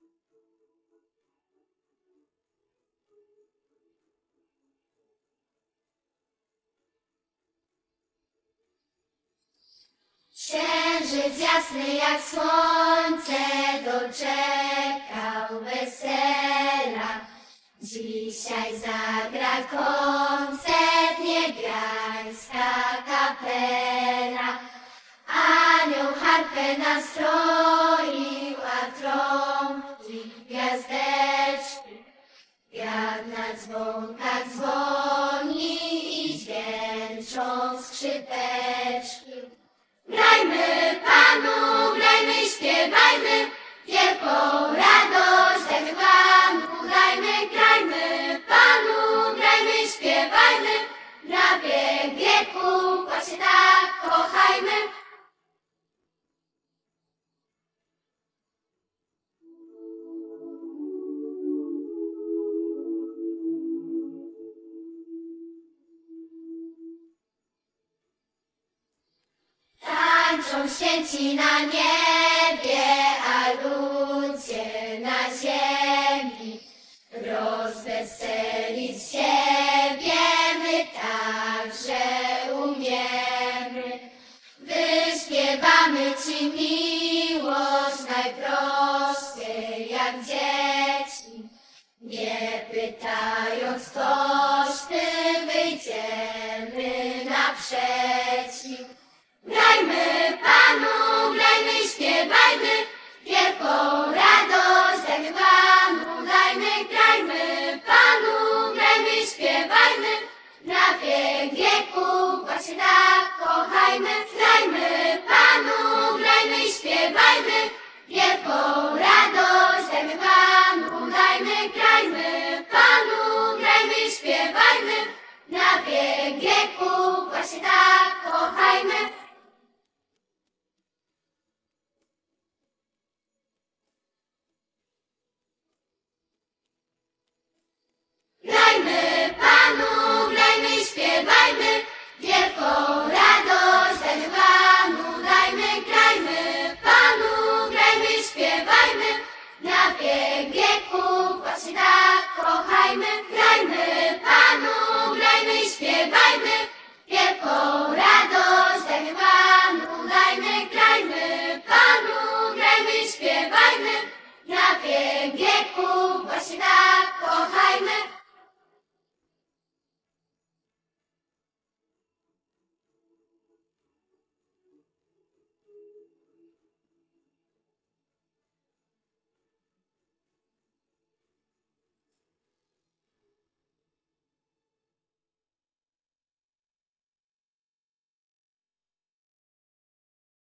Księżyc jasny jak słońce doczekał wesela. Dzisiaj zagra koncert niebiańska kapela. Anioł harfę nastroił, a trąbki gwiazdeczki. Wiatr na dzwonkach dzwoni i dźwięczą skrzypeczki. Grajmy Panu, grajmy, śpiewajmy, wielką radość dajmy Panu, dajmy, grajmy Panu, grajmy, śpiewajmy, na wiek wieków właśnie tak kochajmy. Tańczą święci na niebie, a ludzie na ziemi. Rozweselić siebie my także umiemy. Wyśpiewamy Ci miłość najprościej jak dzieci. Nie pytając ktoś Ty, wyjdziemy naprzeciw. Grajmy Panu, grajmy, śpiewajmy, wielką radość dajmy Panu, dajmy, grajmy Panu, grajmy, śpiewajmy, na wiek wieków właśnie tak kochajmy. Grajmy